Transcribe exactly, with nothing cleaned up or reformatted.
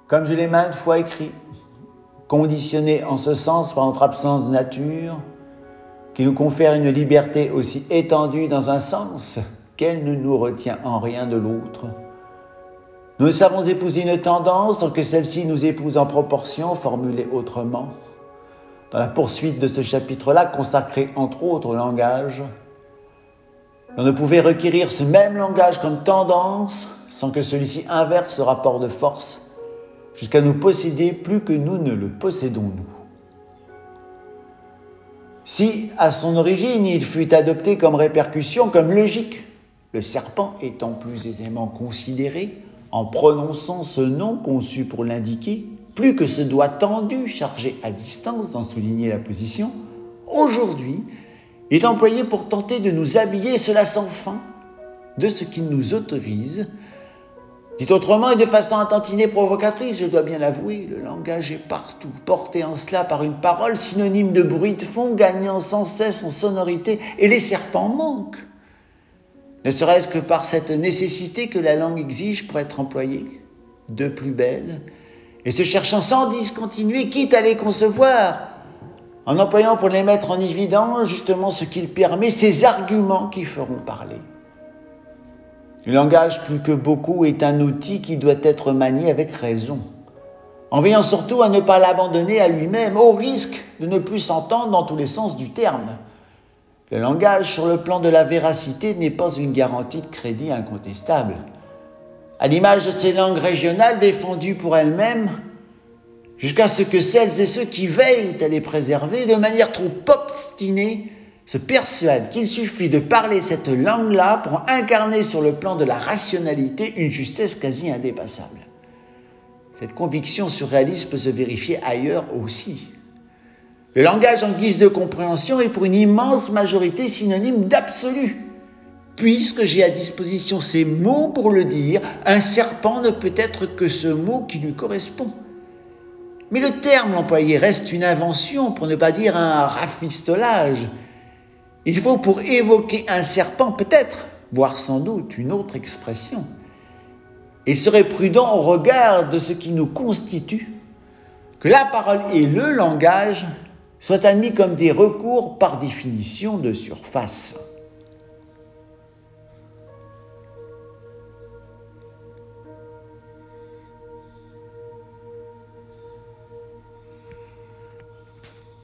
Comme je l'ai maintes fois écrit, conditionné en ce sens par notre absence de nature, qui nous confère une liberté aussi étendue dans un sens qu'elle ne nous retient en rien de l'autre. Nous ne savons épouser une tendance sans que celle-ci nous épouse en proportion, formulée autrement. Dans la poursuite de ce chapitre-là, consacré entre autres au langage, on ne pouvait requérir ce même langage comme tendance sans que celui-ci inverse ce rapport de force jusqu'à nous posséder plus que nous ne le possédons nous. Si, à son origine, il fut adopté comme répercussion, comme logique, le serpent étant plus aisément considéré, en prononçant ce nom conçu pour l'indiquer, plus que ce doigt tendu chargé à distance d'en souligner la position, aujourd'hui, il est employé pour tenter de nous habiller, cela sans fin, de ce qu'il nous autorise. Dit autrement et de façon intentinée provocatrice, je dois bien l'avouer, le langage est partout, porté en cela par une parole synonyme de bruit de fond, gagnant sans cesse en sonorité, et les serpents manquent. Ne serait-ce que par cette nécessité que la langue exige pour être employée, de plus belle, et se cherchant sans discontinuer, quitte à les concevoir, en employant pour les mettre en évidence justement ce qu'il permet, ces arguments qui feront parler. Le langage, plus que beaucoup, est un outil qui doit être manié avec raison, en veillant surtout à ne pas l'abandonner à lui-même, au risque de ne plus s'entendre dans tous les sens du terme. Le langage, sur le plan de la véracité, n'est pas une garantie de crédit incontestable. À l'image de ces langues régionales défendues pour elles-mêmes, jusqu'à ce que celles et ceux qui veillent à les préserver, de manière trop obstinée, se persuadent qu'il suffit de parler cette langue-là pour incarner sur le plan de la rationalité une justesse quasi indépassable. Cette conviction surréaliste peut se vérifier ailleurs aussi. Le langage en guise de compréhension est pour une immense majorité synonyme d'absolu. Puisque j'ai à disposition ces mots pour le dire, un serpent ne peut être que ce mot qui lui correspond. Mais le terme employé reste une invention, pour ne pas dire un rafistolage. Il faut pour évoquer un serpent peut-être, voire sans doute une autre expression. Il serait prudent au regard de ce qui nous constitue, que la parole et le langage soient admis comme des recours par définition de surface.